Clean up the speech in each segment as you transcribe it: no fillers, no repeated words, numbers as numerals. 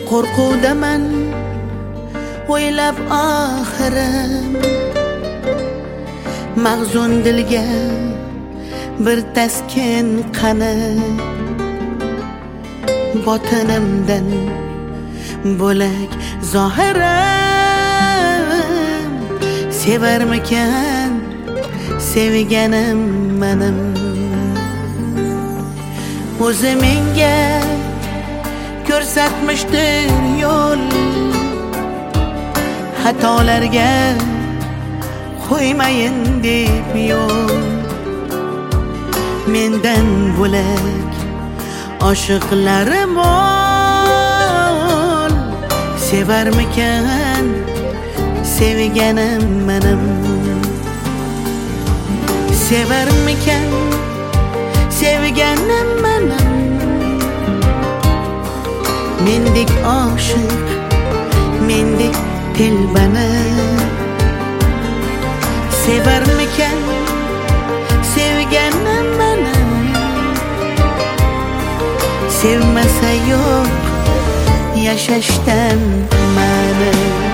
qo'rquvdaman o'ylab oxirim, mag'zun dilga bir taskin qani, botinimdan bo'lak zohirim. Sevarmikan sevganim menim, o'zi menga ko'rsatmishdir yo'l, xatolarga qo'ymayin deb yo'l. Mendan bo'lak oshiqlarim ol, sevarmikan sevganim menim, sevarmikan sevganim menim. Mendek oshiq, mendek telbani, sevarmikan sevganim menim. Sevmasa yo'q yashashdan ma'ni.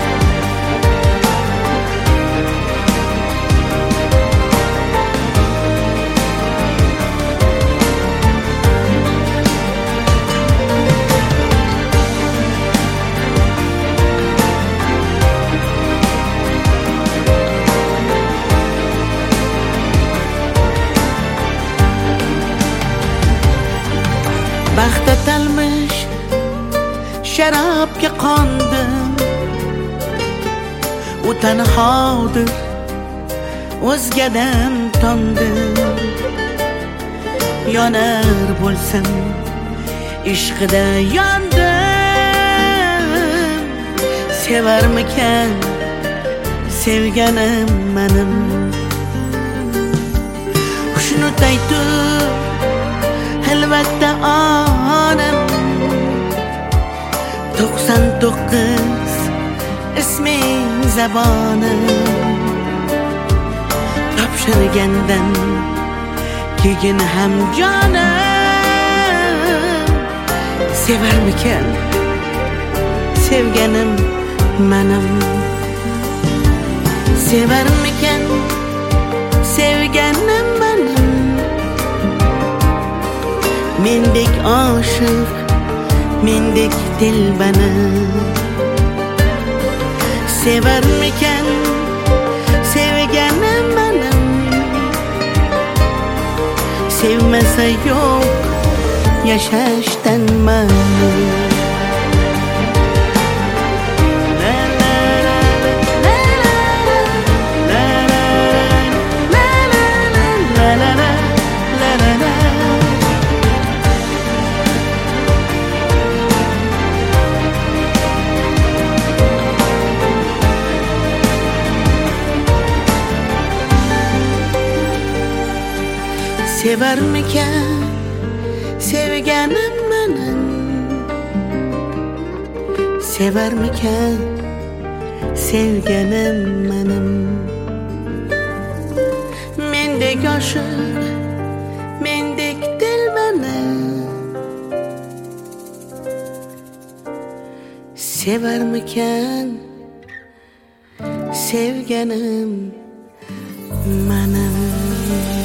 Baxt atalmish sharobga qondim, u tanhodir o'zgadan tondim. Yonar bo'lsam ishqida yondim, sevarmikan sevganim menim. Xushnud aytib albatta onam, 99 isming zabonim. Topshirgandan keyin ham jonim, sevarmikan sevganim menim, sevarmikan sevganim menim. Mendek oshiq, mendek dilbani, sevarmikan sevganim menim. Sevmasa yo'q yashashdan ma'ni. Sevarmikan sevganim menim, sevarmikan sevganim menim. Mendek oshiq, mendek dilbani, sevarmikan sevganim menim.